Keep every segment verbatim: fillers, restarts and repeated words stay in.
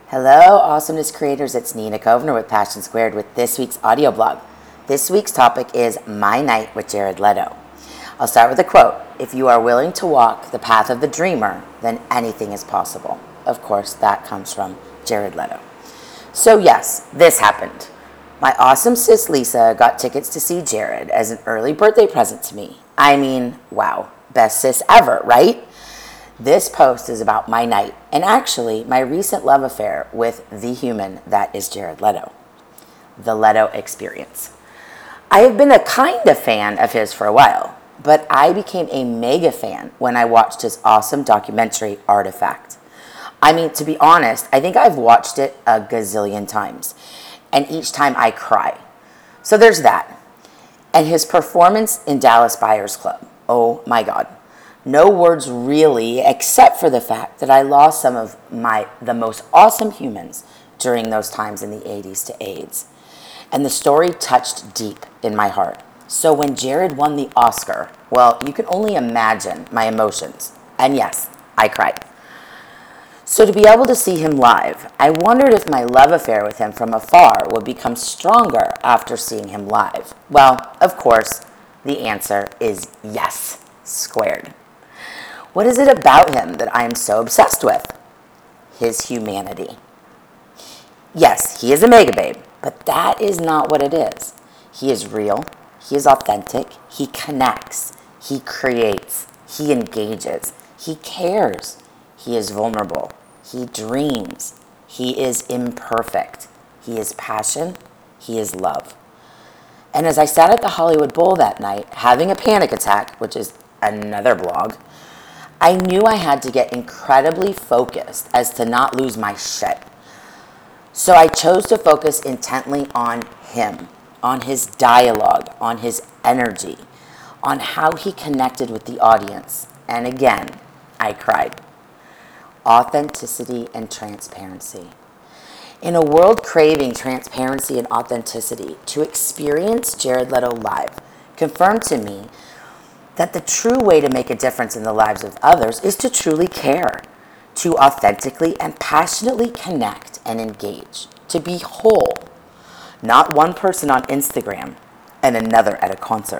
Hello, awesomeness creators. It's Nina Kovner with Passion Squared with this week's audio blog. This week's topic is My Night with Jared Leto. I'll start with a quote. If you are willing to walk the path of the dreamer, then anything is possible. Of course, that comes from Jared Leto. So yes, this happened. My awesome sis Lisa got tickets to see Jared as an early birthday present to me. I mean, wow, best sis ever, right? This post is about my night, and actually my recent love affair with the human that is Jared Leto. The Leto Experience. I have been a kind of fan of his for a while, but I became a mega fan when I watched his awesome documentary, Artifact. I mean, to be honest, I think I've watched it a gazillion times, and each time I cry. So there's that. And his performance in Dallas Buyers Club. Oh my God. No words really, except for the fact that I lost some of my the most awesome humans during those times in the eighties to AIDS. And the story touched deep in my heart. So when Jared won the Oscar, well, you can only imagine my emotions. And yes, I cried. So to be able to see him live, I wondered if my love affair with him from afar would become stronger after seeing him live. Well, of course, the answer is yes, squared. What is it about him that I am so obsessed with? His humanity. Yes, he is a mega babe, but that is not what it is. He is real, he is authentic, he connects, he creates, he engages, he cares, he is vulnerable, he dreams, he is imperfect, he is passion, he is love. And as I sat at the Hollywood Bowl that night, having a panic attack, which is another blog, I knew I had to get incredibly focused as to not lose my shit. So I chose to focus intently on him, on his dialogue, on his energy, on how he connected with the audience. And again, I cried. Authenticity and transparency. In a world craving transparency and authenticity, to experience Jared Leto live confirmed to me that the true way to make a difference in the lives of others is to truly care, to authentically and passionately connect and engage, to be whole, not one person on Instagram and another at a concert.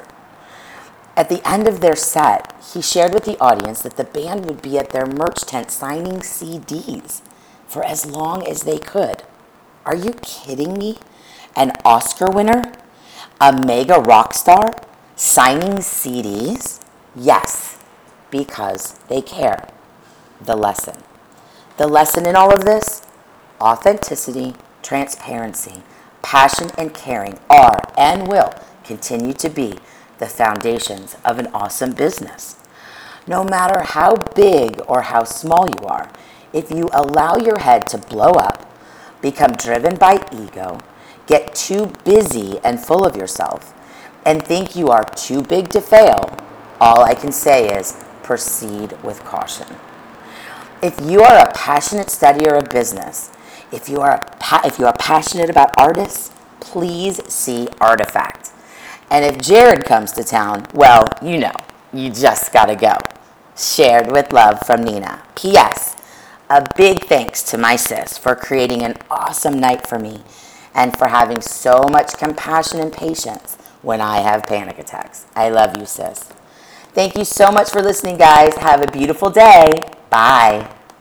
At the end of their set, he shared with the audience that the band would be at their merch tent signing C Ds for as long as they could. Are you kidding me? An Oscar winner? A mega rock star? Signing C Ds? Yes, because they care. The lesson. The lesson in all of this? Authenticity, transparency, passion, and caring are and will continue to be the foundations of an awesome business. No matter how big or how small you are, if you allow your head to blow up, become driven by ego, get too busy and full of yourself, and think you are too big to fail, all I can say is proceed with caution. If you are a passionate studier of business, if you are pa- if you are passionate about artists, please see Artifact. And if Jared comes to town, well, you know, you just gotta go. Shared with love from Nina. P S. A big thanks to my sis for creating an awesome night for me and for having so much compassion and patience when I have panic attacks. I love you, sis. Thank you so much for listening, guys. Have a beautiful day. Bye.